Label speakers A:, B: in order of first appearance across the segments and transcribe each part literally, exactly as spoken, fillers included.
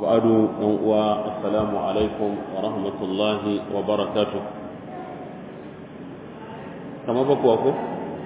A: وبعد السلام عليكم ورحمة الله وبركاته. كما بقوا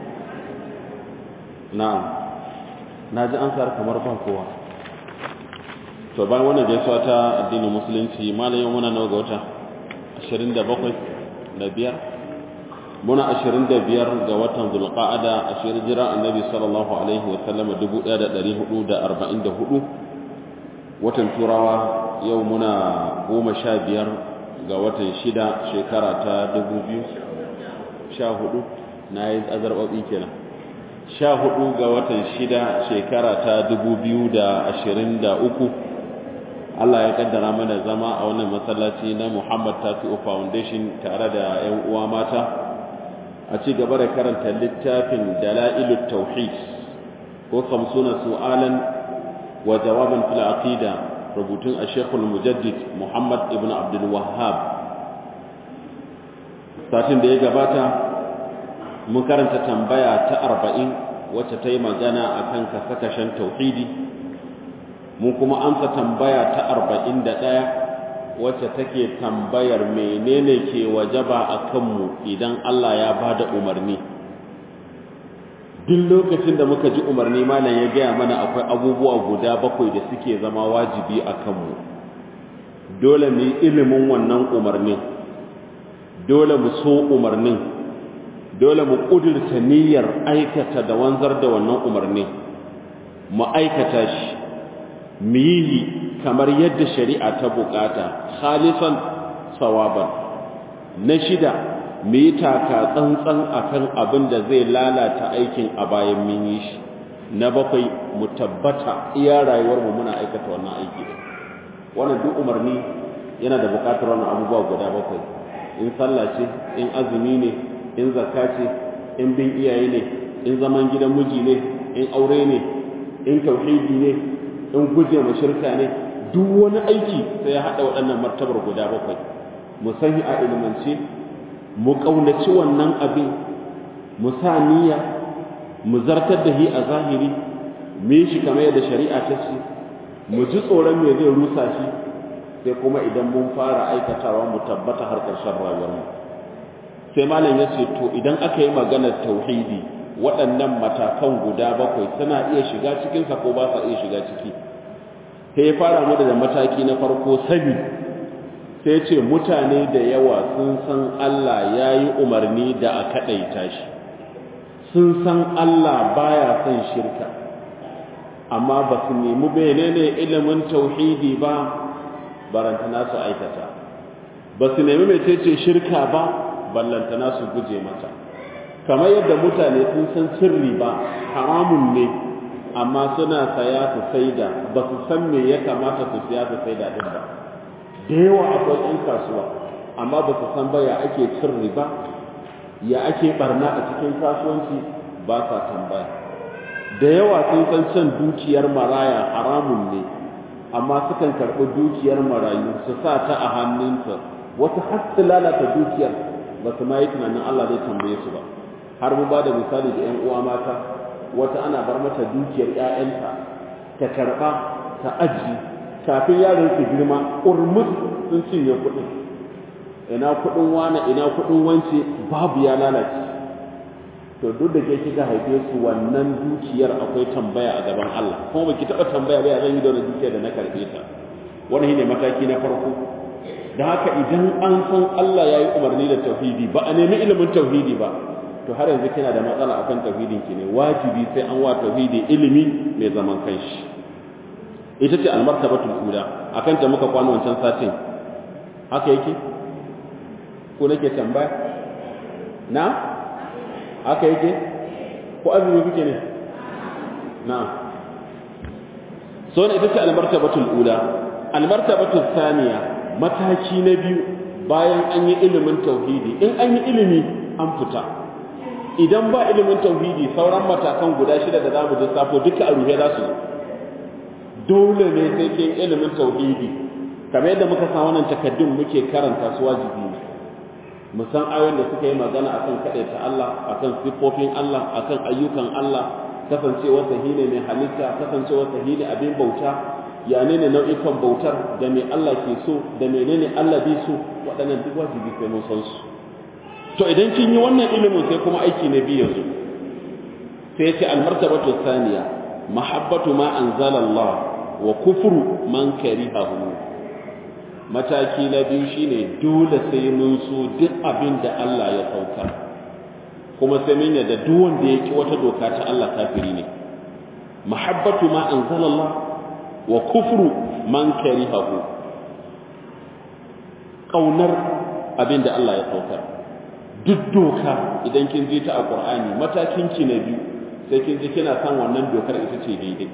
A: نعم ناجي أنصار كما بقوا to bayan wannan gaisuwa ta addinin musulunci malam yau muna nawa ga wata ashirin da bakwai da biyar muna ashirin da biyar ga watan zulqa'ada a shirin jira annabi sallallahu alaihi wa sallam dubu ɗaya da ɗari hudu da arba'in da hudu watan turawa yau muna goma sha biyar ga watan shida shekara ta dubu biyu sha hudu na yi azarbaɓi kenan sha hudu ga watan shida shekara ta dubu biyu da ashirin da uku Allah ya kaddara mana zama a wannan masallaci na Muhammad Tafi'u Foundation tare da ƴan uwa mata a ci gaba da karanta littafin Dalailut Tauhid ko kamsuna su'alan wa jawaban fil aqida rubutun Sheikh al-Mujaddid Muhammad ibn Abdul Wahhab. Satin da ya gabata mun karanta tambaya ta arba'in wacce ta yi magana akan kasakashen tauhidi, mun kuma amsa tambaya ta arba'in da ɗaya wacce take tambayar menene ke wajaba a kanmu idan Allah ya ba da umarni. Duk lokacin da muka ji umarni malam ya gaya mana akwai abubuwa guda bakwai da suke zama wajibi a kanmu. Dole mu yi ilimin wannan umarnin, dole mu so umarnin, dole mu ƙudurta niyyar aikata da wanzar da wannan umarnin, mu aikata shi mu yi kamar yadda shari'a ta bukata khalisan sawaban. Na shida mu yi taka tsantsan akan abin da zai lalata aikin a bayan mun yi shi. Na bakwai mu tabbata iya rayuwar mu muna aikata wannan aiki. Wannan duk umarni yana da bukatar wannan abubuwa guda bakwai. In sallah ce, in azumi ne, in zakka ce, in bin iyaye ne, in zaman gidan miji ne, in aure ne, in tauhidi ne, in guje mu shirka ne, duk wani aiki sai ya haɗa waɗannan martabar guda bakwai. Mu sani a ilimance, mu ƙaunaci wannan abin, mu sa niyya, mu zartar da shi a zahiri, mu yi shi kamar yadda shari'a ta ce, mu ji tsoron me zai rusa shi, sai kuma idan mun fara aikatawa mu tabbata har ƙarshen rayuwarmu. Sai malam ya ce to idan aka yi maganar tauhidi, waɗannan matakan guda bakwai suna iya shiga cikinsa ko ba sa iya shiga ciki. Sai ya fara mu da mataki na farko sani, sai ce mutane da yawa sun san Allah ya yi umarni da a kaɗaita shi, sun san Allah baya son shirka, amma ba su nemi menene ilimin tauhidi ba barantana su aikata, ba su nemi mecece shirka ba ballantana su guje mata. Kamar yadda mutane sun san sirri ba haramun ne, amma suna saya su saida, ba su san me ya kamata su siya su saida din ba. Da yawa akwai ɗan kasuwa amma ba su san ba ya ake cin riba, ya ake barna a cikin kasuwanci, ba sa tambaya. Da yawa sun san cin dukiyar maraya haramun ne, amma sukan karɓi dukiyar marayu su sa ta a hannunsa, wasu har su lalata dukiyar, ba su ma yi tunanin Allah zai tambaye su ba. Har mun ba da misali da 'yan uwa mata, wata ana bar mata dukiyar 'ya'yanta ta karɓa ta aji, kafin yaron su girma urmus sun cinye kuɗin. Ina kuɗin wane ina kuɗin wance babu, ya lalace. To duk da ke kika haife su wannan dukiyar akwai tambaya a gaban Allah, kuma baki taɓa tambaya ba ya zan yi da wannan dukiyar da na karɓe ta. Wannan shine mataki na farko. Da haka idan an san Allah ya yi umarni da tauhidi ba a nemi ilimin tauhidi ba, to har yanzu kina da matsala akan tauhidin ki ne. Wajibi sai an wa tauhidi ilimi mai zaman kanshi. Ita ce almartabatul ula, akan ta muka kwana wancan satin. Haka yake ko nake tambaya na haka yake ko azumi kuke ne na so ne. Ita ce almartabatul ula. Almartabatul thaniya, mataki na biyu bayan an yi ilimin tauhidi. In an yi ilimi an fita. Idan ba ilimin tauhidi, sauran matakan guda shida da zamu lissafo duka a ruhe za su zo. Dole ne sai kin ilimin tauhidi, kamar yadda muka san wannan takaddun muke karanta su wajibi ne. Mu san ayoyin da suka yi magana akan kadaita Allah, akan sifofin Allah, akan ayyukan Allah, kasancewar sahine mai halitta, kasancewar sahine abin bauta, ya ne ne nau'ikan bautar da me Allah ke so da menene Allah bai so waɗannan duk wajibi sai mun san su to idan kin yi wannan ilimin sai kuma aiki na biyu yanzu sai ce almartabatu thaniya mahabbatu ma anzala Allah wa kufru man karihahu mataki na biyu shine dole sai mun so duk abin da Allah ya saukar kuma sai mun yadda duk wanda ya ki wata doka ta Allah kafiri ne mahabbatu ma anzala Allah wa kufru man karihahu kaunar abin da Allah ya saukar duk doka idan kin ji ta a Qur'ani matakin ki na biyu sai kin ji kina san wannan dokar ita ce daidai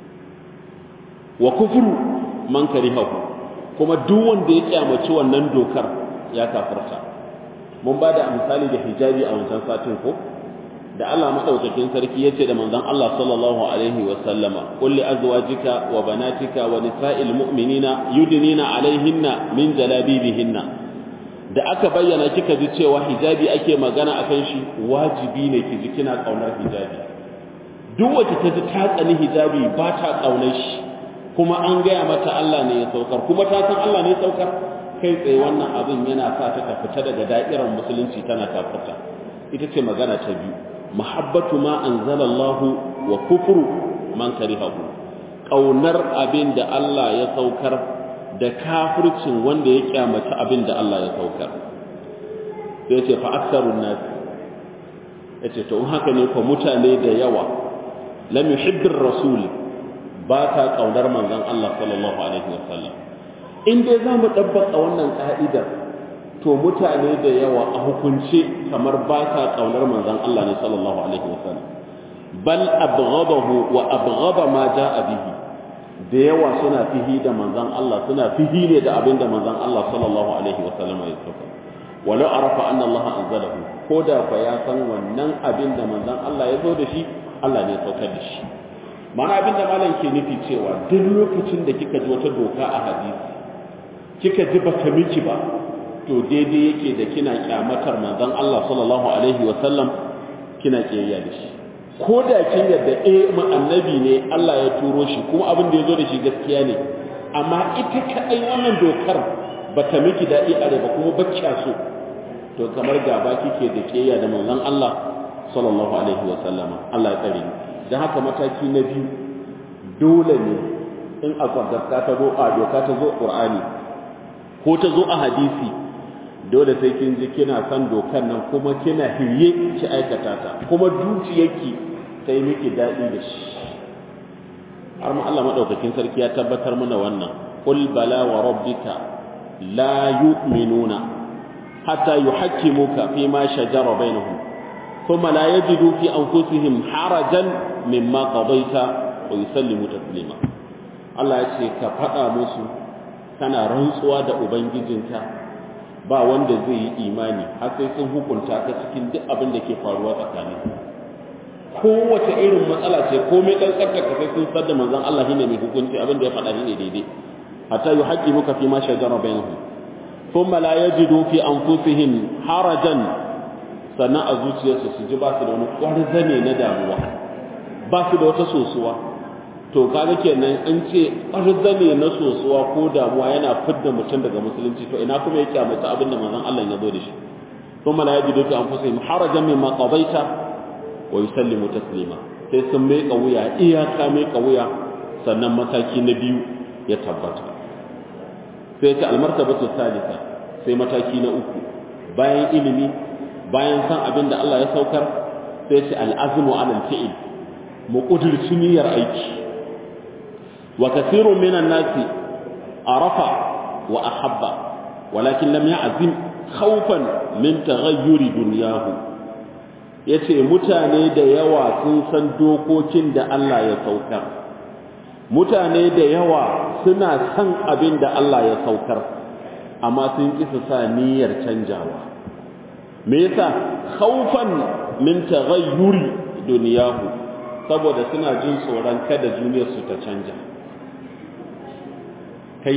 A: wa kufru man karihahu kuma duk wanda ya kyamaci wannan dokar ya kafirta mun bada misali da hijabi a wancan satin ko da Allah madaukakin sarki yace da manzon Allah sallallahu alaihi wa sallama qul li azwajika wa banatika wa nisa'il mu'minina yudnina alaihinna min jalabibihinna da aka bayyana kika ji cewa hijabi ake magana akan shi wajibi ne ki ji kina kaunar hijabi duk wacce ta ji ta tsani hijabi ba ta kaunar shi kuma an gaya mata Allah ne ya saukar kuma ta san Allah ne ya saukar kai tsaye wannan abin yana sa ta fita daga da'irar musulunci tana kafirta ita ce magana ta biyu mahabbatu ma anzalallahu wa kufru man karihahu kaunar abin da Allah ya saukar da kafircin wanda ya kyamata abin da Allah ya saukar sai ce fa aksarun nas yace to in haka ne ko mutane da yawa lam yuhibbir rasul ba ta kaunar manzon Allah sallallahu alaihi wasallam in dai zamu dabbaka wannan ka'idar to mutane da yawa a hukunce kamar ba ta kaunar manzon Allah ne sallallahu alaihi wasallam bal abghadahu wa abghada ma jaa bihi da yawa suna fihi da manzon Allah suna fihi ne da abinda manzon Allah sallallahu alaihi wasallam ya saka walau arafa anna Allah anzalahu ko da fa ya san wannan abinda manzon Allah ya zo da shi Allah ne ya saukar da shi mana abinda malam ke nufi cewa duk lokacin da kika ji wata doka a hadisi kika ji ba ta miki ba to daidai yake da kina kyamatar manzon Allah sallallahu alaihi wasallam kina kiyayya da shi ko da kin yadda eh mu annabi ne Allah ya turo shi kuma abin da yazo da shi gaskiya ne amma ita kadai wannan dokar bata miki dadi a ba kuma bacciya so to kamar gaba kike da kiyayya da manzon Allah sallallahu alaihi wasallama Allah ya tsare ni dan haka mataki na biyu dole ne in aka ta zo a doka ta zo Qur'ani ko ta zo a hadisi dole sai kin ji kina san dokan nan kuma kina hirye ki aikata ta kuma dukiyarki sai miki dadi da shi har ma Allah madaukakin sarki ya tabbatar mana wannan qul bala wa rabbika la yu'minuna hatta yuhakkimuka fi ma shajara bainahum thumma la yajidu fi anfusihim harajan mimma qadaita wa yusallimu taslima Allah ya ce ka faɗa musu kana rantsuwa da ubangijinka ba wanda zai yi imani har sai sun hukunta ka cikin duk abin da ke faruwa tsakanin kowace irin matsala ce komai dan tsarka ka sai sun sadda manzon Allah shine mai hukunci abin da ya faɗa ne daidai hatta yuhaqqimuka fi ma shajara bainahum thumma la yajidu fi anfusihim harajan sannan a zuciyarsu su ji ba su da wani kwarzane na damuwa ba su da wata sosuwa to kaga kenan an ce arzane na sosuwa ko damuwa yana fidda mutum daga musulunci to ina kuma yake mata abinda manzon Allah ya zo da shi kuma la yajidu fi anfusihim harajan mimma qadaita wa yusallimu taslima sai sun mai kauya iyaka mai kauya sannan mataki na biyu ya tabbata sai ta almartabatu salisa sai mataki na uku bayan ilimi bayan san abinda Allah ya saukar sai ta al'azmu ala al-fi'l mu kudurci niyyar aiki وكثير من الناس عرف وأحب ولكن لم يعزم خوفا من تغير دنياه yace mutane da yawa sun san dokokin da Allah ya saukar mutane da yawa suna san abin da Allah ya saukar amma sun ki su sa niyyar canjawa me yasa khaufan min taghayyuri dunyahu saboda suna jin tsoron kada duniyar su ta canja kai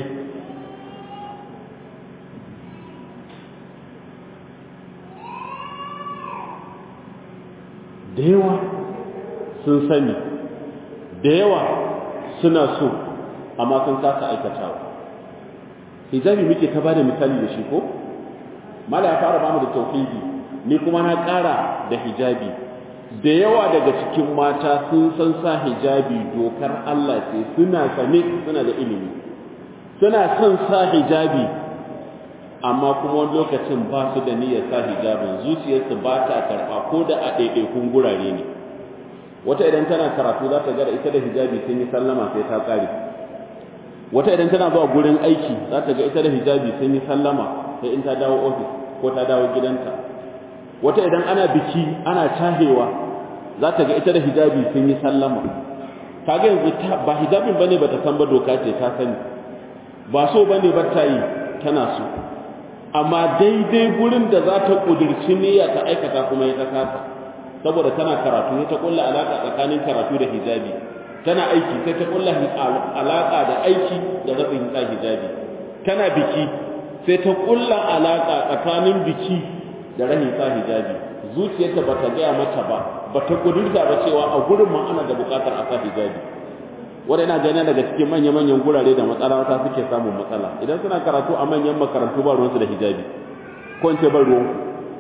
A: da yawa sun sani da yawa suna so amma sun kasa aikatawa. Hijabi muke ta bada misali da shi ko? Mala ya fara bamu da tauhidi, ni kuma na ƙara da hijabi. Da yawa daga cikin mata sun san sa hijabi dokar Allah ce, suna sane, suna da ilimi. Suna son sa hijabi, amma kuma wani lokacin ba su da niyyar sa hijabin, zuciyarsu ba ta karɓa ko da a ɗaiɗaikun gurare ne. Wata idan tana karatu za ta ga da ita da hijabi sun yi sallama sai ta ƙare. Wata idan tana zuwa gurin aiki za ta ga ita da hijabi sun yi sallama sai in ta dawo ofis ko ta dawo gidanta. Wata idan ana biki ana tahewa za ta ga ita da hijabi sun yi sallama. Ta ga yanzu ba hijabin bane ba ta san ba, doka ce ta sani, ba so bane ba ta yi, tana so. Amma daidai gurin da za ta ƙudurci niyya ta aikata kuma ya ta kasa, saboda tana karatu ya ta kulla alaka tsakanin karatu da hijabi, tana aiki sai ta kulla alaka da aiki da rabin sa hijabi, tana biki sai ta kulla alaka tsakanin biki da rahin sa hijabi. Zuciyarta ba ta gaya mata ba, ba ta kudurta ba cewa a gurin ma ana da bukatar a sa hijabi. Wanda yana gani daga cikin manya-manyan gurare da matsala ta suke samun matsala idan suna karatu a manyan makarantu ba ruwansu da hijabi, ko in ce ban ruwanku.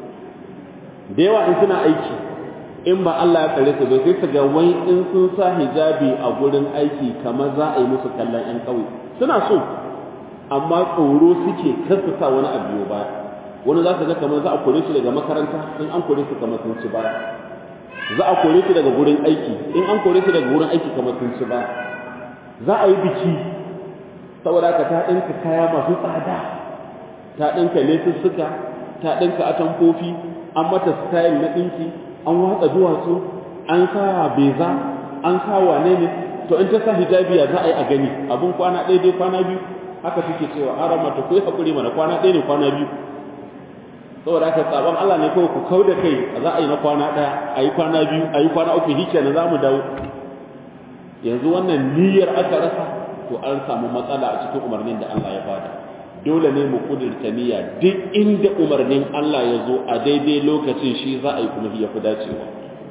A: Da yawa in suna aiki in ba Allah ya tsare su ba sai su ga wai in sun sa hijabi a gurin aiki kamar za a yi musu kallon ƴan ƙauye. Suna so amma tsoro suke kar su sa wani abu baya. Wani za su ga kamar za a kore su daga makaranta, in an kore su kamar sun ci baya. Za a kore su daga gurin aiki, in an kore su daga gurin aiki kamar sun ci baya. Za a yi biki saboda haka ta ɗinka kaya masu tsada, ta ɗinka lesussuka, ta ɗinka atamfofi, an mata style na ɗinki, an watsa duwatsu, an sa beza, an sa wane ne. To in ta sa hijabi ya za a yi a gani abin kwana ɗaya dai kwana biyu, haka suke cewa an ramata ku yi haƙuri mana, kwana ɗaya ne kwana biyu. Saboda haka tsaban Allah ne kawai ku kau da kai, za a yi na kwana ɗaya, a yi kwana biyu, a yi kwana uku, shi kenan za mu dawo. Yanzu wannan niyyar aka rasa, to an samu matsala a cikin umarnin da Allah ya bada. Dole ne mu kudurta niyya, duk inda umarnin Allah ya zo a daidai lokacin shi za a yi kuma ya fi dacewa.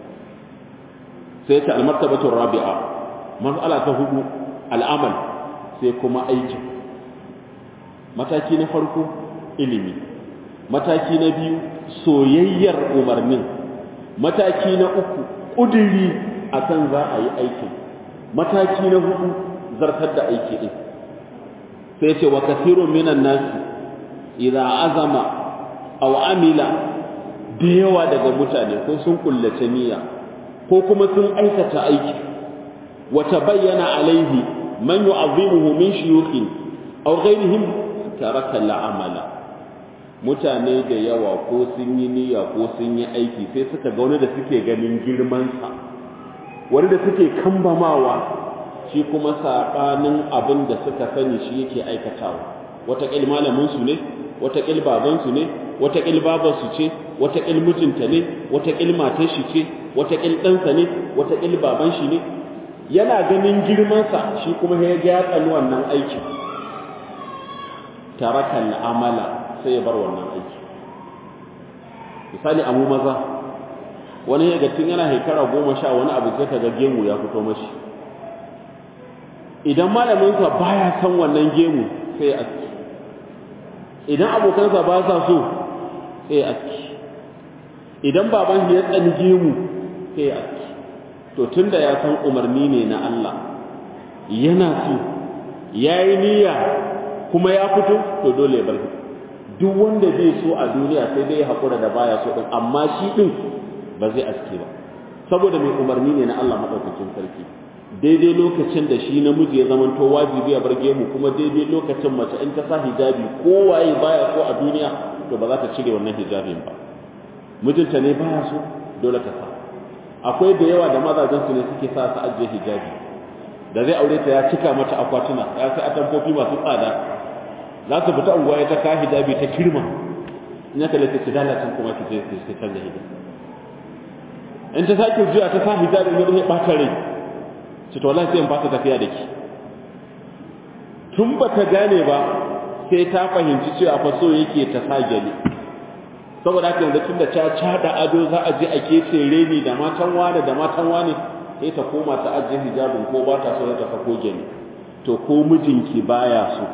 A: Sai ta almartabatu rabi'a, mas'ala ta hudu al'amal, sai kuma aiki. Mataki na farko ilimi, mataki na biyu soyayyar umarnin, mataki na uku kuduri akan za a yi aikin, mataki na hudu zartar da aiki din. Sai ce wa kathirun minan nasi idza azama aw amila, da yawa daga mutane ko sun kullace niyya ko kuma sun aikata aiki, wa tabayyana alaihi man yu'azzimuhu min shuyukhin aw ghayrihim taraka al'amala. Mutane da yawa ko sun yi niyya ko sun yi aiki sai suka ga wani da suke ganin girman sa, wani da suke kambamawa, shi kuma saɓanin abin da suka sani shi yake aikatawa. Wataƙil malaminsu ne, wataƙil babansu ne, wataƙil babansu ce, wataƙil mijinta ne, wataƙil matar shi ce, wataƙil ɗansa ne, wataƙil baban shi ne. Yana ganin girmansa shi kuma ya ga tsani wannan aiki. Tarakan amala, sai ya bar wannan aiki. Misali amu maza, wani ya ga tun yana shekara goma sha wani abu sai ka ga gemu ya fito mashi. Idan malaminsa baya san wannan gemu sai ya aski, idan abokansa ba sa so sai ya aski, idan baban shi ya tsani gemu sai ya aski. To tunda ya san umarni ne na Allah, yana so, yayi niyya kuma ya fito, to dole ya bar shi. Duk wanda zai so a duniya sai dai ya haƙura da baya so din, amma shi din ba zai aski ba, saboda mai umarni ne na Allah madaukakin sarki. Daidai lokacin da shi namiji ya zama to wajibi ya bar gemu, kuma daidai lokacin mace in ta sa hijabi kowaye baya so a duniya, to ba za ta cire wannan hijabin ba. Mijinta ne baya so, dole ta sa. Akwai da yawa da mazajen su ne suke sa su ajiye hijabi, da zai aure ta ya cika mata akwatuna, ya sai atamfofi masu tsada, za su fita unguwa ya ta ka hijabi ta kirma, in ya kalle ta ci dalacin kuma ki je ki canza hijabi. In ta sake zuwa ta sa hijabin ya zai ɓata rai, ce to wallahi sai in fasa tafiya da ki. Tun ba ta gane ba sai ta fahimci cewa fa so yake ta sa gele, saboda haka yanzu tun da ta cada ado za a je a kece reni da matan wane da matan wane, sai ta koma ta ajiye hijabin ko ba ta so ta sako gele. to ko mijinki baya so,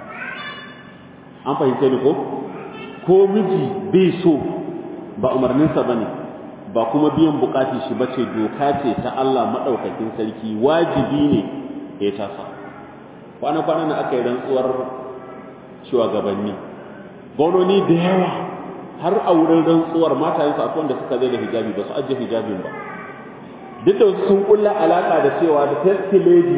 A: an fahimta ni ko ko miji bai so ba umarninsa bane ba kuma biyan bukatun shi bace, doka ce ta Allah madaukakin sarki, wajibi ne ya tasa. kwana kwana na aka yi rantsuwar shugabanni gononi da yawa, har a wurin rantsuwar matayensu akwai wanda suka zai da hijabi ba su ajiye hijabin ba, duk da wasu sun kulla alaka da cewa da first lady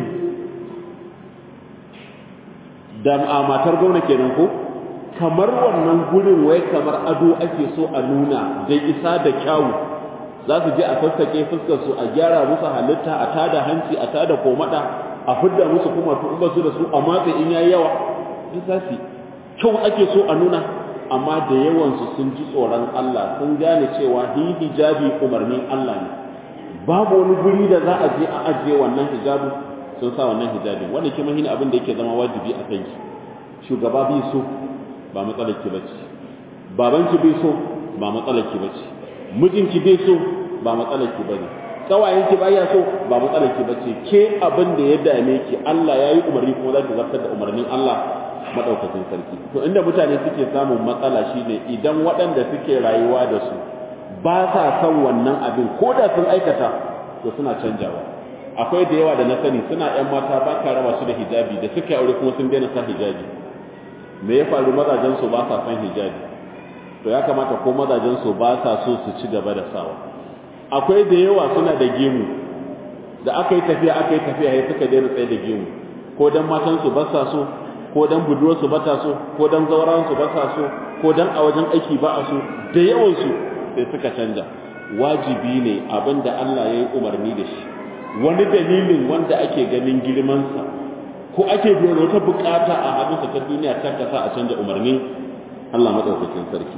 A: da matar gwamna kenan ko, kamar wannan gurin wai kamar ado ake so a nuna da isa da kyawu, za su je a sassake fuskar su, a gyara musu halitta, a tada hanci, a tada komada, a fidda musu kuma to ba su da su, amma sai in yayi yawa in sasi kyau ake so a nuna. Amma da yawan su sun ji tsoron Allah, sun gane cewa hijabi umarnin Allah ne, babu wani guri da za a je a ajiye wannan hijabi, sun sa wannan hijabin. Wannan kuma shine abin da yake zama wajibi a kanki. Shugaba bai so ba matsalar ki bace, babanki bai so ba matsalar ki bace, mijinki bai so ba matsalar ki bane, kawayenki baya so ba matsalar ki bace. Ke abin da ya dame ki, Allah yayi umarni kuma za ki zartar da umarnin Allah madaukakin sarki. To inda mutane suke samun matsala shine idan waɗanda suke rayuwa da su ba sa son wannan abin, ko da sun aikata to suna canjawa. Akwai da yawa da na sani suna ƴan mata ba ka raba su da hijabi, da suka aure kuma sun daina sa hijabi. Me ya faru? mazajen su ba sa son hijabi. To ya kamata ko mazajen su ba sa so su ci gaba da sawa. Akwai da yawa suna da gemu, da aka yi tafiya aka yi tafiya sai suka daina tsaye da gemu, ko dan matan su ba sa so, ko dan budurwar su ba ta so, ko dan zauran su ba sa so, ko dan a wajen aiki ba a so, da yawan su sai suka canja. Wajibi ne abinda Allah ya yi umarni da shi, wani dalilin wanda ake ganin girmansa ko ake biyan wata bukata a hannunsa ta duniya ta kasa a canja umarni Allah madaukakin sarki.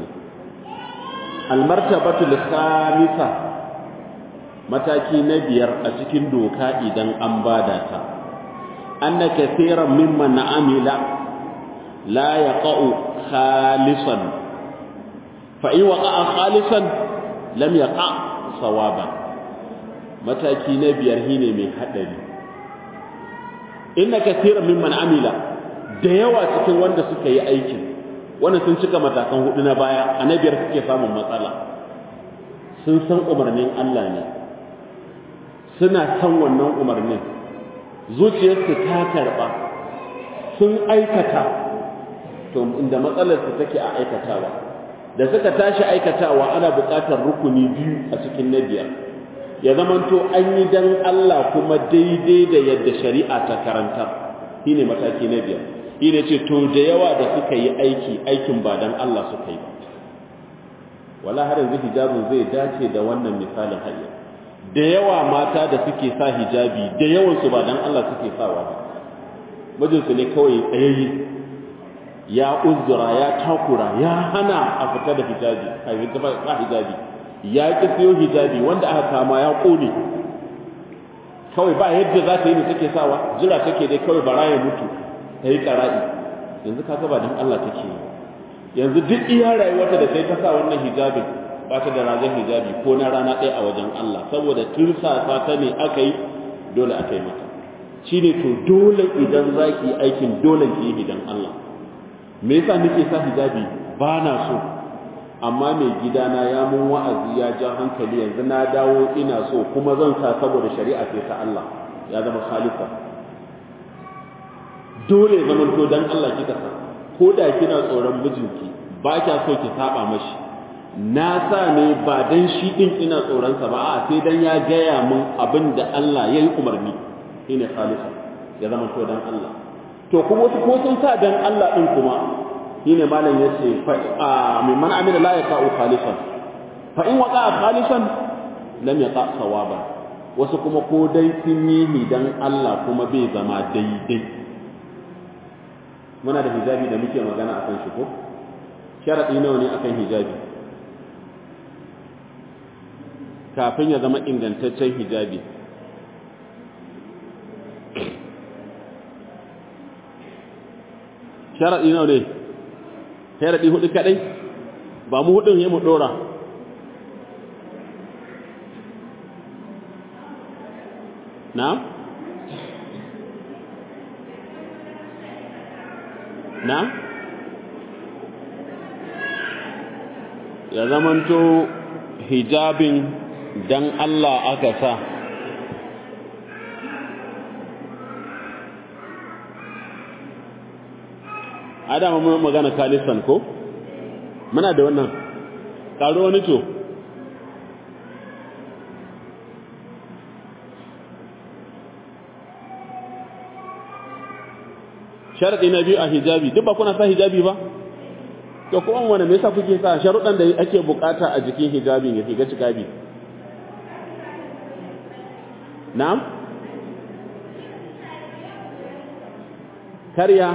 A: Almartabatul khamisa, mataki na biyar a cikin doka idan an bada ta, anna kathiran mimman amila la yaqa'u khalisan, fa in waqa'a khalisan lam yaqa sawaban. Mataki na biyar shine mai hadari. Inna kathiran mimman amila, da yawa cikin wanda suka yi aikin, wanda sun cika matakan hudu na baya, a na biyar suke samun matsala. Sun san umarnin Allah ne, suna san wannan umarnin, zuciyarsu ta karba, sun aikata, to inda matsalarsu take a aikatawa. Da suka tashi aikatawa ana buƙatar rukuni biyu a cikin na biyar. Ya zamanto an yi dan Allah kuma daidai da yadda shari'a ta karanta, shine mataki na biyar. Shine ce to da yawa da suka yi aiki, aikin ba dan Allah suka yi ba. Wala har yanzu hijabin zai dace da wannan misalin hayya. Da yawa mata da suke sa hijabi, da yawan su ba dan Allah suke sawa ba. Mijinsu ne kawai tsayayye, ya uzura, ya takura, ya hana a fita da hijabi, a fita ba hijabi. Ya ki siyo hijabi wanda aka kama ya kone, kawai ba yadda za ta yi ne take sawa, jira take dai kawai bara ya mutu ta yi ƙara'i. Yanzu ka ga ba dan Allah take yi. Yanzu duk iya rayuwarta da sai ta sa wannan hijabin ba ta da rajen hijabi ko na rana ɗaya a wajen Allah, saboda tursasa ta ne aka yi, dole aka yi mata. Shi ne to dole idan za ki yi aikin dole ki yi idan Allah. Me yasa nake sa hijabi? Ba na so, amma mai gidana ya mun wa'azi ya ja hankali, yanzu na dawo ina so kuma zan sa saboda shari'a ce ta Allah, ya zama khalifa. Dole zaman to dan Allah kika sa, ko da kina tsoron mijinki ba kya so ki saba mashi. Na sa ne ba dan shi din ina tsoron sa ba, a sai dan ya gaya mun abin da Allah yayi umarni, shine khalifa, ya zama to dan Allah. To kuma wasu ko sun sa dan Allah din kuma shine malam yace fa mimman amila la yaqa'u khalisan, fa in waqa'a khalisan lam yaqa' sawaban. Wasu kuma ko dai sun yi dan Allah kuma bai zama daidai. Muna da hijabi da muke magana akan shi ko? Sharadi nawa ne akan hijabi kafin ya zama ingantaccen hijabi? Sharadi nawa ne? Sharadi hudu kadai? Ba mu hudun ya mu dora. Na? na ya zamanto hijabin dan Allah aka sa adama mun magana kalisan ko muna da wannan karo wani to sharadi na biyu a hijabi duk ba kuna sa hijabi ba to kuma wanda me yasa kuke sa sharuɗan da ake bukata a jikin hijabin ya shiga cikabi na'am kariya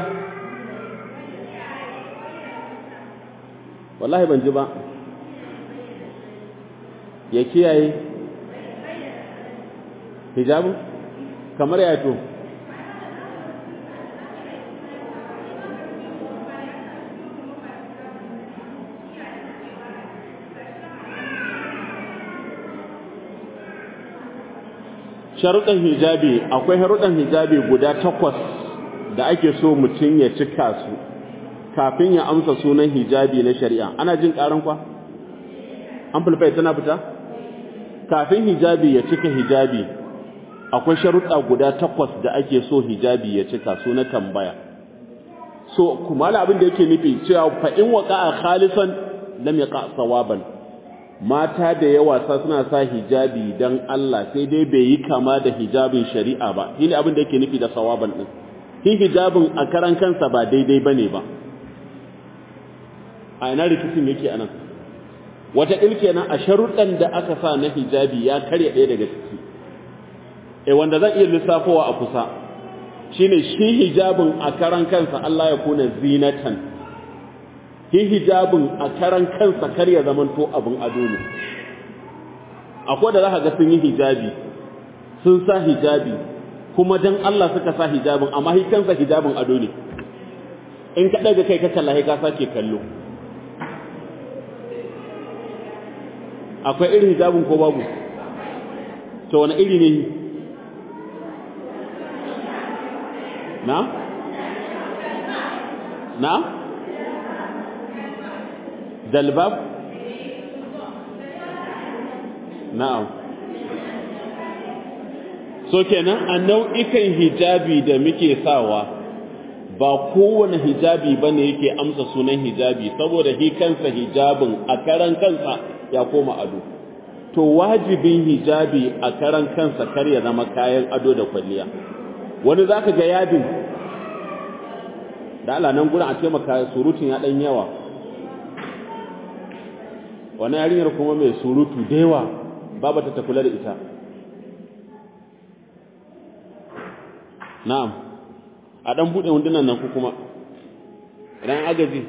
A: wallahi ban ji ba ya kiyaye hijabu kamar ya to sharuɗan hijabi akwai sharuɗan hijabi guda takwas da ake so mutum ya cika su kafin ya amsa sunan hijabi na shari'a ana jin ƙaran kwa amplifier tana fita kafin hijabi ya cika hijabi akwai sharuɗa guda takwas da ake so hijabi ya cika su na tambaya so kuma abin da yake nufi cewa fa in waqa'a khalisan lam yaqa sawaban mata da yawa sa suna sa hijabi dan Allah sai dai bai yi kama da hijabin shari'a ba shine abin da yake nufi da sawaban din shi hijabin a karan kansa ba daidai bane ba a ina rikicin yake anan wata ilke nan a sharuɗan da aka sa na hijabi ya karya ɗaya daga ciki eh wanda zan iya lissafowa a kusa shine shi hijabin a karan kansa Allah ya kuna zinatan shi hijabin a karan kansa kar ya zamanto abin ado ne akwai da za ga sun yi hijabi sun sa hijabi kuma dan Allah suka sa hijabin amma shi kansa hijabin ado ne in ka daga kai ka kalla ka sake kallo akwai irin hijabin ko babu to wani iri ne na na dalbab na'am so kenan a nau'ikan hijabi da muke sawa ba kowane hijabi bane yake amsa sunan hijabi saboda shi kansa hijabin a karan kansa ya koma ado to wajibin hijabi a karan kansa kar ya zama kayan ado da kwalliya wani zaka ga yadin da Allah nan gurin a taimaka surutun ya dan yawa wani yarinyar kuma mai surutu da yawa baba ta kula da ita na'am a dan bude hundunan nan ku kuma idan agaji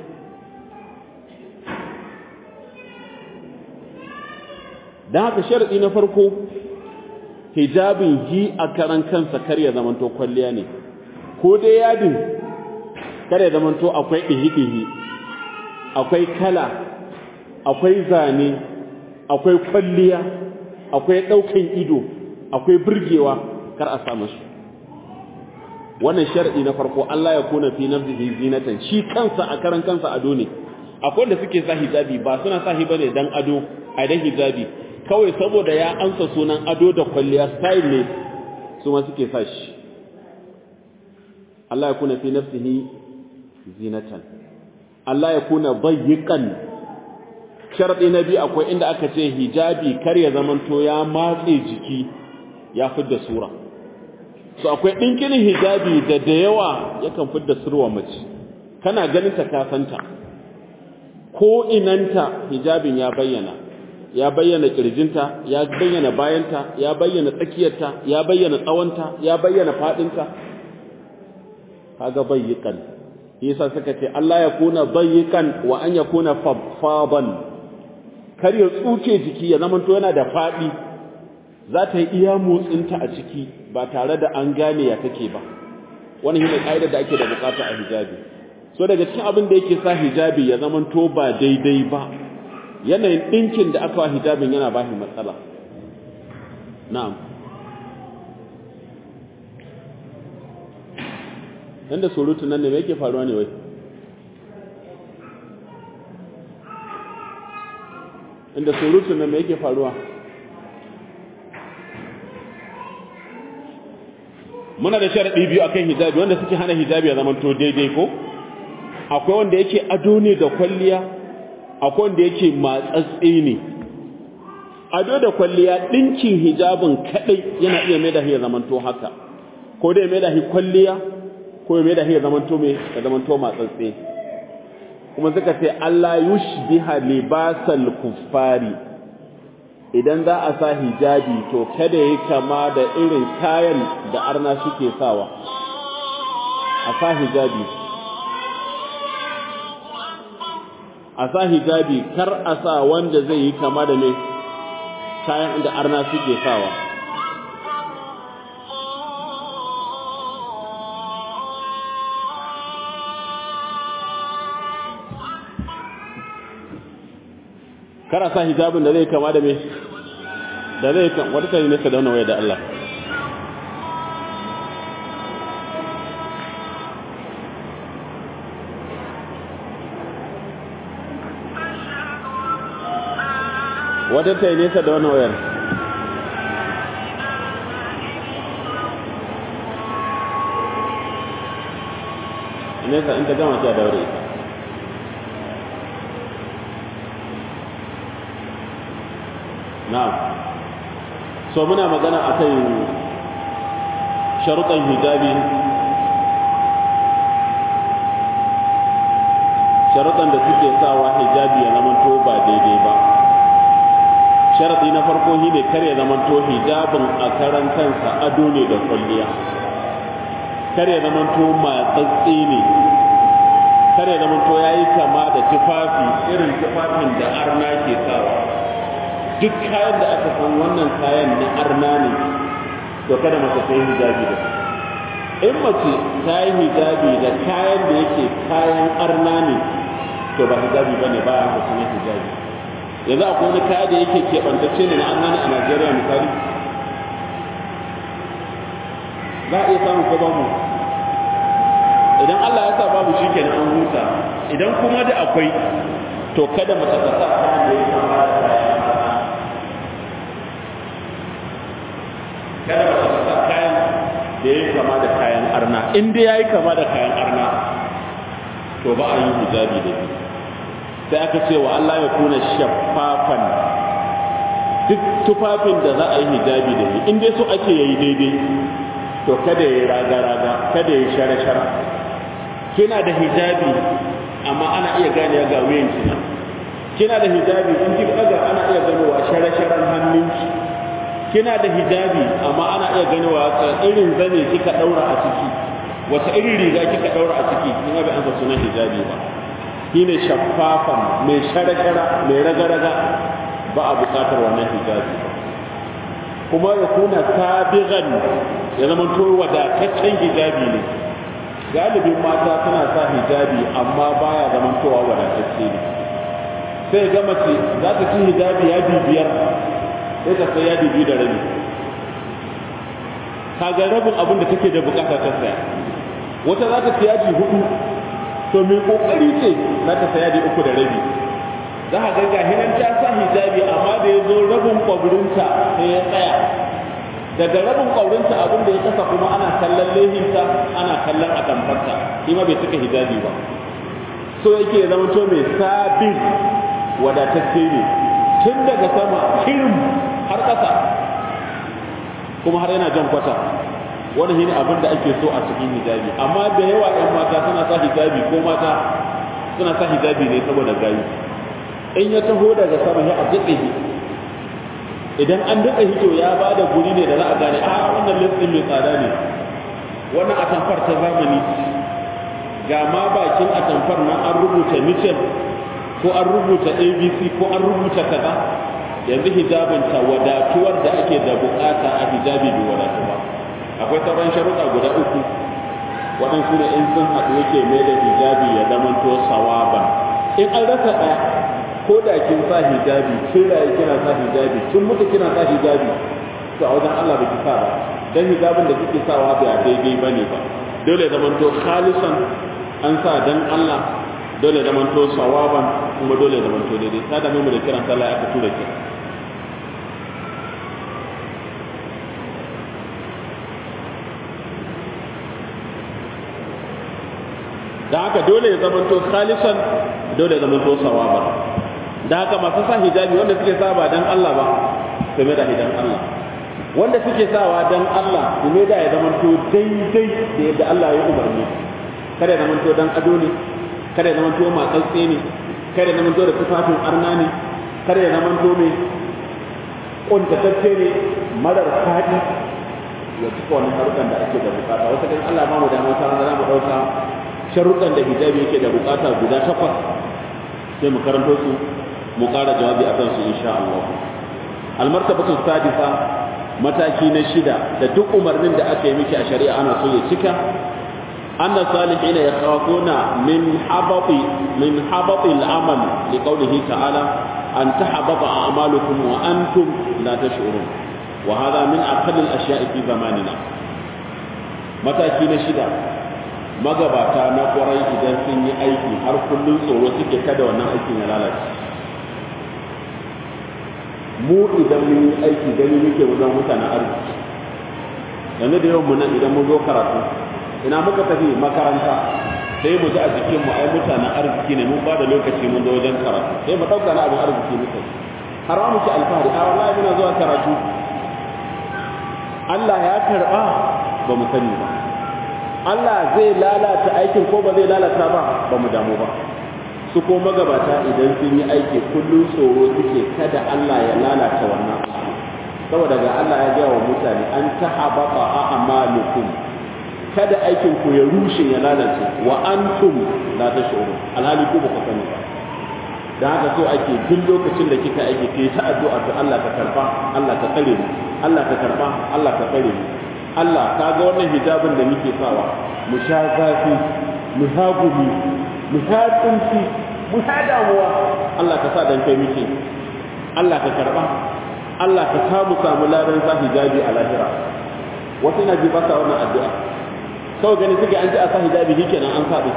A: dan haka sharadi na farko hijabin ji a karan kansa kar ya zamanto kwalliya ne ko dai yadin kar ya zamanto akwai dihi-dihi akwai kala akwai zane akwai kwalliya akwai daukan ido akwai burgewa kar a samu shi wannan shar'i na farko Allah ya kuna fi nafsihi zinatan shi kansa a karan kansa ado ne akwai da suke sa hijabi ba suna sa hi bane dan ado a dan hijabi kawai saboda ya ansa sunan ado da kwalliya style ne su ma suke sa shi Allah ya kuna fi nafsihi zinatan Allah ya kuna bayyikan sharadi na biyu akwai inda aka ce hijabi kar ya zamanto ya matse jiki ya fidda sura so akwai dinkinin hijabi da da yawa yakan fidda surwa mace kana ganin ta kasanta ko inanta hijabin ya bayyana ya bayyana kirjinta ya bayyana bayanta ya bayyana tsakiyarta ya bayyana tsawonta ya bayyana fadinta kaga bayyikan yasa suka ce Allah ya kuna bayyikan wa an yakuna fadfadan kar ya tsuke jiki ya zamanto yana da fadi za ta yi iya motsinta a ciki ba tare da an gane ya take ba wannan shine kaida da ake da bukata a hijabi so daga cikin abin da yake sa hijabi ya zamanto ba daidai ba yanayin dinkin da aka wa hijabin yana ba shi matsala na'am inda surutu nan ne me yake faruwa ne wai inda surutun nan me yake faruwa? Muna da sharadi biyu akan hijabi wanda suke hana hijabi ya zama to daidai ko? Akwai wanda yake ado ne da kwalliya, akwai wanda yake matsatsi ne. Ado da kwalliya dinkin hijabin kadai yana iya mai da shi ya zama to haka. Ko dai mai da shi kwalliya, ko mai da shi ya zama to me, ya zama to matsatsi. Kuma suka ce Allah yushbiha libasal kuffari. Idan za a sa hijabi to kada yi kama da irin kayan da arna suke sawa. A sa hijabi. A sa hijabi kar a sa wanda zai yi kama da me kayan da arna suke sawa. Kar a sa hijabin da zai kama da me da zai kan wata kai nesa da wannan waya da Allah. Wata kai nesa da wannan wayar. Nesa in ta gama ta daure ita. Na'am. So muna magana akan sharuɗan hijabi. Sharuɗan da suke sawa hijabi ya zama to ba daidai ba. Sharaɗi na farko shi ne kar ya zama to hijabin a karan kansa ado ne da kwalliya. Kar ya zama to matsatsi ne. Kar ya zama to yayi kama da tufafi irin tufafin da arna ke sawa. Duk kayan da aka san wannan kayan na arna ne to kada mace ta yi hijabi da in mace ta yi hijabi da kayan da yake kayan arna ne to ba hijabi bane ba ya mace ne hijabi. Yanzu akwai wani kaya da yake keɓantacce ne na arna ne a Najeriya misali za a iya samun ko babu. Idan Allah ya sa babu shi kenan an huta. Idan kuma da akwai to kada mace ta sa kayan da yake kama da kayan kada ba ta sa kayan da ya kama da kayan arna in dai ya yi kama da kayan arna to ba a yi hijabi da shi. Sai aka ce wa Allah ya kuna shaffafan duk tufafin da za a yi hijabi da shi in dai so ake yayi daidai to kada ya yi raga-raga kada ya yi shara-shara. Kina da hijabi amma ana iya gane ga wuyan kina. Kina da hijabi in kika daga ana iya ganowa shara-sharan hannunki. Kina da hijabi amma ana iya ganewa wata irin zane kika daura a ciki, wata irin riga kika daura a ciki, in ga an sunan hijabi ba. Shine shaffafan mai shara-shara mai raga-raga ba a bukatar wannan hijabi. Kuma ya kuna sabigan ya zama to wadataccen hijabi ne. Galibin mata suna sa hijabi amma baya zaman towa wadatacce ne. Sai ga mace za ta ci hijabi ya bibiyar sai ta sai yadi biyu da rabi. Kaga rabin abin da take da bukata ta saya. Wata za ta saya yadi hudu to mai kokari ce za ta saya yadi uku da rabi. Za ka ga gahinan ta sa hijabi amma da ya zo rabin kwabrinta sai ya tsaya. Daga rabin kwabrinta abin da ya kasa kuma ana kallon lehinta ana kallon atamfarta shi ma bai cika hijabi ba. So yake zama to mai sabin wadatacce ne tun daga sama kirim har ƙasa kuma har yana jan kwata. Wani shine abin da ake so a cikin hijabi amma da yawa ɗan mata suna sa hijabi ko mata suna sa hijabi ne saboda gayu. In ya taho daga sama ya a daɗe shi idan an daɗe shi to ya ba da guri ne da za a gane a wannan listin mai tsada ne wannan atamfar ta zamani ga ma bakin atamfar nan an rubuta michel ko an rubuta abc ko an rubuta kaza. Yanzu hijabinta wadatuwar da ake da bukata a hijabi bai wadatu ba. Akwai sauran sharuɗa guda uku waɗansu ne in sun haɗu yake mai da hijabi ya zamanto sawaban. In an rasa ɗaya ko da kin sa hijabi kin raye kina sa hijabi kin mutu kina sa hijabi to a wajen Allah baki sa ba dan hijabin da kike sawa ba daidai bane ba. Dole ya zamanto khalisan an sa dan Allah dole da manto sawaban kuma dole da manto daidai ta da mu da kiran sallah aka tura ki da haka dole ya zamanto khalisan dole ya zamanto sawaban da haka masu sa hijabi wanda suke sa ba dan Allah ba su mai da hidan Allah wanda suke sawa dan Allah su mai da ya zamanto daidai da yadda Allah ya umarni kada ya zamanto dan ado ne kada ya zamanto matsatse ne kada ya zamanto da tufafin arna ne kada ya zamanto mai kuntatacce ne marar fadi ya cika wannan harukan da ake da bukata wata kan Allah ba mu da mata wanda za mu dauka sharuɗan da hijabi yake da bukata guda takwas sai mu karanto su mu ƙara jawabi akan su insha Allah almartabatu sadisa mataki na shida da duk umarnin da aka yi miki a shari'a ana so ya cika anna salihin yakhafuna min habati min habati al-amal liqawlihi ta'ala an tahbata a'malukum wa antum la tash'urun wa hadha min aqall al-ashya'i fi zamanina mataki na shida magabata na kwarai idan sun yi aiki har kullum tsoro suke kada wannan aikin ya lalace mu idan mun yi aiki gani muke wajen mutanen arziki yanzu da yawan mu nan idan mun zo karatu ina muka tafi makaranta sai mu ji a jikin mu ai mutanen arziki ne mun ba da lokaci mun zo wajen karatu sai mu dauka na abin arziki muke har ma muke alfahari a wallahi muna zuwa karatu Allah ya karba ba mu sani ba Allah zai lalata aikin ko ba zai lalata ba ba mu damu ba su ko magabata idan sun yi aiki kullum tsoro suke kada Allah ya lalata wannan saboda ga Allah ya gaya wa mutane an tahabata a'malukum kada aikin ku ya rushe ya lalace wa antum la tashurun alhali ku ba ku sani ba da haka so ake duk lokacin da kika aiki ke ta addu'a to Allah ka karba Allah ka tsare mu Allah ka karba Allah ka tsare mu Allah ka ga wannan hijabin da muke sawa mu sha zafi mu hagumi mu sha tsinci mu sha damuwa Allah ka sa dan kai muke Allah ka karba Allah ka samu samu ladan sa hijabi a lahira wasu na ji ba sa wannan addu'a kawai gani suke an ji a sa hijabi shikenan an saɓe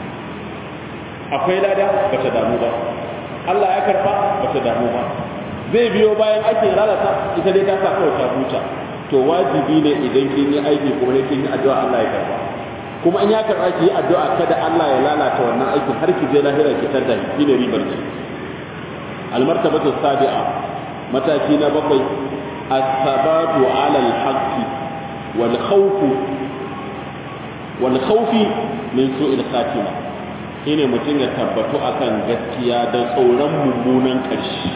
A: akwai lada ba ta damu ba Allah ya karba ba ta damu ba zai biyo bayan ake lalata ita dai ta sa kawai ta huta to wajibi ne idan kin yi aiki kuma ne kin yi addu'a Allah ya karba kuma in ya karba ki yi addu'a kada Allah ya lalata wannan aikin har ki je lahira ki tada shi ne ribar ki almartabatu sabi'a mataki na bakwai as-sabatu 'ala al-haqqi wal khawfu wal khawfi min su'il khatima shine mutum ya tabbatu akan gaskiya da tsoron mummunan karshe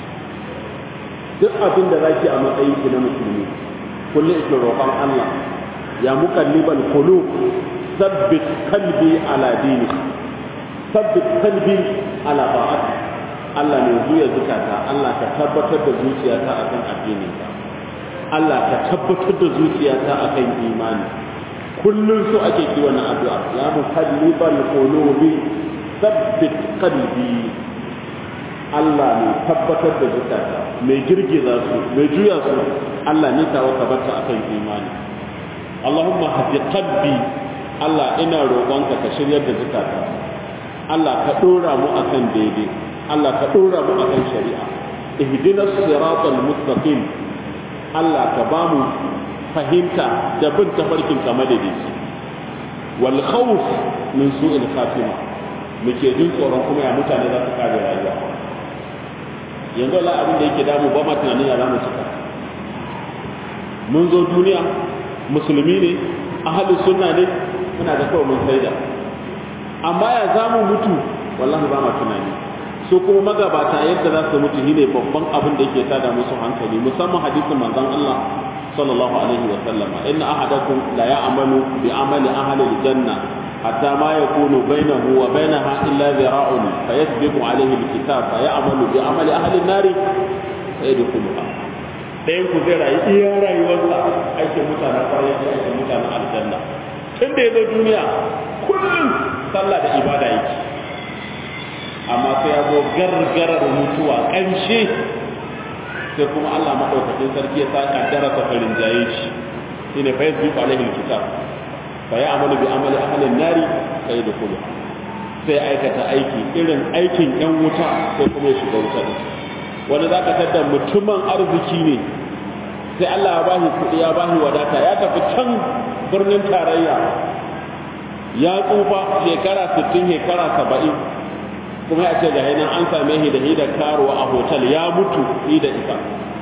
A: duk abin da zaki a matsayin ki na musulmi kullum ake roƙon Allah ya muqallibal qulub sabbit qalbi ala dinik sabbit qalbi ala ta'atik Allah ne zuya zukata Allah ka tabbatar da zuciyata akan addininka Allah ka tabbatar da zuciyata akan imani kullum so ake ki wannan addu'a ya muqallibal qulubi sabbit qalbi Allah ne tabbatar da zukata mai girgiza su mai juya su Allah ne tawa tabbata akan imani Allahumma hadi qalbi Allah ina roƙonka ka shiryar da zukata Allah ka dora mu akan daidai Allah ka dora mu akan shari'a ihdinas siratal mustaqim Allah ka ba mu fahimta da bin tafarkin kamar da dace wal khawf min su'il khatima muke jin tsoron kuma ya mutane za su kare rayuwa yanzu la abin da yake damu ba ma tunanin ya zamu cika mun zo duniya musulmi ne ahlus sunna ne muna da kawai mun saida amma ya zamu mutu wallahi ba ma tunani so kuma magabata yadda za su mutu shine babban abin da yake tada musu hankali musamman hadisin manzon Allah sallallahu alaihi wa sallama inna ahadakum la ya'malu bi amali ahli al-janna حتى ما يكون بينه وبينها إلا ذراع فيسبق عليه الكتاب فيعمل بعمل أهل النار فيدخلها ɗayan ku zai rayu iya rayuwarsa aikin mutanen ƙwarai da aikin mutanen aljanna tun da ya zo duniya kullum sallah da ibada yake amma sai ya zo gargarar mutuwa ƙarshe sai kuma Allah maɗaukakin sarki ya sa ƙaddara ta farin jaye shi shine fa yasbiqu alaihi alkitab fa ya'malu bi amali ahli an-nari fa yadkhuluha sai aikata aiki irin aikin yan wuta sai kuma ya shiga wuta ne. Wani za ka tada mutumin arziki ne sai Allah ya bashi kuɗi ya bashi wadata ya tafi can birnin tarayya ya tsufa shekara sittin shekara saba'in kuma ya ce ga hinan an same shi da shi da karuwa a hotel ya mutu ni da ita.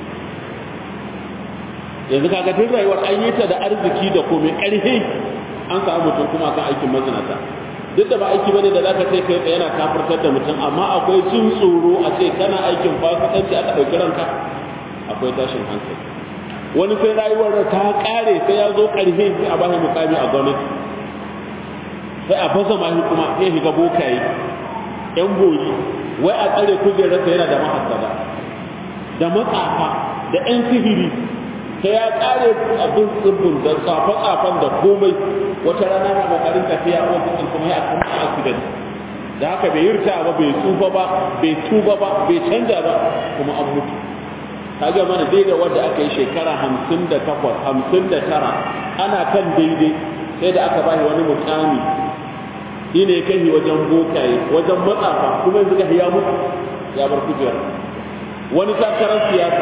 A: Yanzu kaga duk rayuwar an yi ta da arziki da komai ƙarfi an samu mutum kuma kan aikin mazinata. Duk da ba aiki bane da zaka sai kai yana kafirtar da mutum amma akwai jin tsoro a ce kana aikin fasikanci aka ɗauki ranka akwai tashin hankali. Wani sai rayuwar ta ƙare sai ya zo ƙarfi sai a bashi mukami a gwamnati sai a fasa mahi kuma sai shiga bokaye yan bori wai a tsare kujerarsa yana da mahasada da matsafa da yan sihiri sai ya kare abin tsibbin da tsafe-tsafen da komai wata rana na kokarin tafiya a wajen kuma ya kuma accident da haka bai yirta ba bai tsufa ba bai tuba ba bai canja ba kuma an mutu kaga mana daidai wanda aka yi shekara hamsin da takwas hamsin da tara ana kan daidai sai da aka bashi wani mukami shi ne kai wajen bokaye wajen matsafa kuma yanzu ga ya mutu ya bar kujerar. Wani takarar siyasa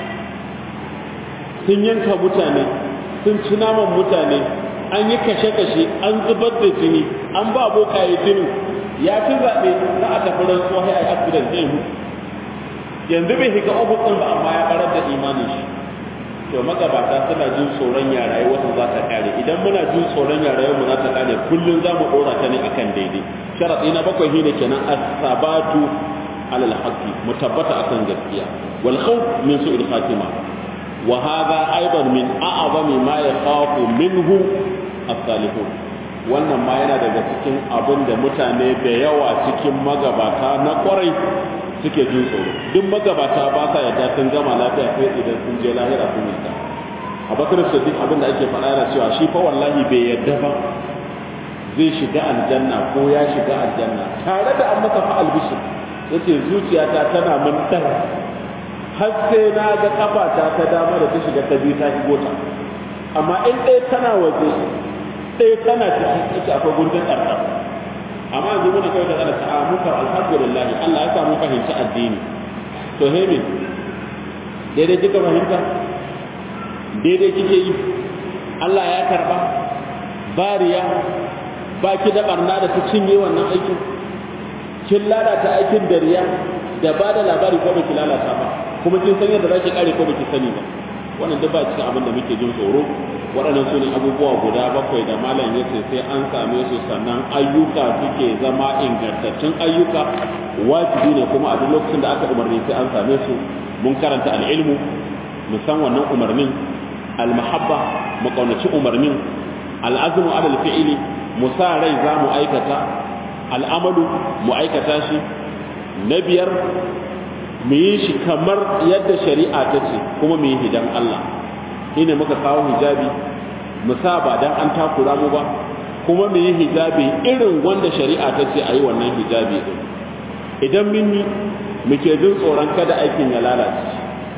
A: sun yanka mutane sun ci naman mutane an yi kashe-kashe an zubar da jini an ba bokaye jini ya fi zaɓe za a tafi rantsuwa ya yi accident zai mutu yanzu bai shiga ofis ba amma ya barar da imanin shi. To magabata suna jin tsoron ya rayuwarsu za ta kare idan muna jin tsoron ya rayuwarmu za ta kare kullum za mu ɗora ta ne akan daidai. Sharaɗi na bakwai shine kenan as-sabatu alal haqqi mu tabbata akan gaskiya wal khawf min su'il khatima wa hadha aidan min a'zami ma yakhafu minhu as-salihun. Wannan ma yana daga cikin abin da mutane da yawa cikin magabata na kwarai suke jin tsoro. Duk magabata ba sa yadda sun gama lafiya sai idan sun je lahira sun yi ta. Abubakar Siddiq abin da ake faɗa da cewa shi fa wallahi bai yadda ba zai shiga aljanna ko ya shiga aljanna tare da an masa fa albishir yace zuciyata tana mun dar har sai na ga kafata ta dama da ta shiga ta biyu ta shigo ta amma in ɗaya tana waje ɗaya tana ciki ita akwai gundun ɗarɗar. Amma yanzu muna kai da tsara ta'amukar alhamdulillah Allah ya samu fahimci addini. To hemin daidai kika fahimta daidai kike yi Allah ya karba bariya ba ki da barna da ta cinye wannan aikin kin lalata aikin da riya da ba da labari ko baki lalata ba kuma kin san yadda zaki kare ko baki sani ba. Wannan duk ba cikin abin da muke jin tsoro. Waɗannan su ne abubuwa guda bakwai da malam ya ce sai an same su sannan ayyuka suke zama ingantattun ayyuka wajibi ne kuma a duk lokacin da aka umarni sai an same su. Mun karanta al'ilmu mu san wannan umarnin, al-mahabba mu kaunaci umarnin, al-azmu ala al-fi'li mu sa rai za mu aikata, al'amalu mu aikata shi. Na biyar mu yi shi kamar yadda shari'a ta ce kuma mu yi hidan Allah. Shine muka kawo hijabi mu sa ba dan an takura mu ba kuma mu yi hijabi irin wanda shari'a ta ce ayi wannan hijabi din. Idan mun yi muke jin tsoron kada aikin ya lalace.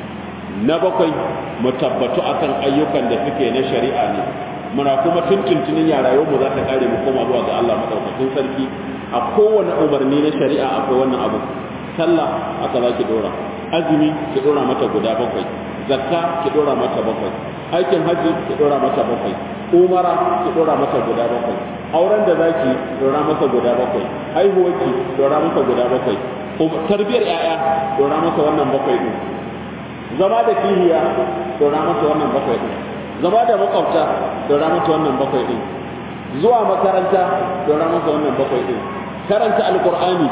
A: Na bakwai mu tabbatu akan ayyukan da suke na shari'a ne muna kuma tuntuntunin ya rayuwar mu za ta kare mu koma zuwa ga Allah madaukakin sarki. A kowane umarni na shari'a akwai wannan abu. Sallah aka za ki dora, azumi ki dora mata guda bakwai, zakka ki dora mata bakwai, aikin haji ki dora mata bakwai, umara ki dora mata guda bakwai, auren da zaki dora mata guda bakwai, haihuwarki dora mata guda bakwai, tarbiyar yaya dora mata wannan bakwai din, zama da kihiya dora mata wannan bakwai din, zama da makwabta dora mata wannan bakwai din, zuwa makaranta dora mata wannan bakwai din, karanta alqur'ani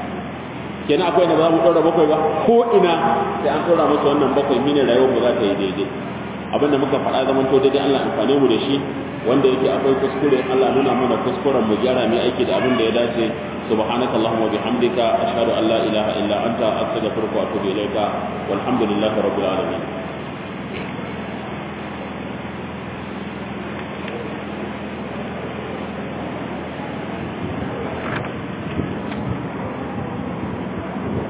A: kenan akwai da za mu ɗora bakwai ba ko ina sai an ɗora masa wannan bakwai mine rayuwar mu za ta yi daidai. Abinda muka faɗa zaman to daidai Allah amfane mu da shi wanda yake akwai kuskure Allah nuna mana kuskuren mu gyara mai aiki da abin da ya dace. Subhanaka Allahumma bihamdika ashhadu an la ilaha illa anta astaghfiruka wa atubu ilayka walhamdulillahi rabbil alamin.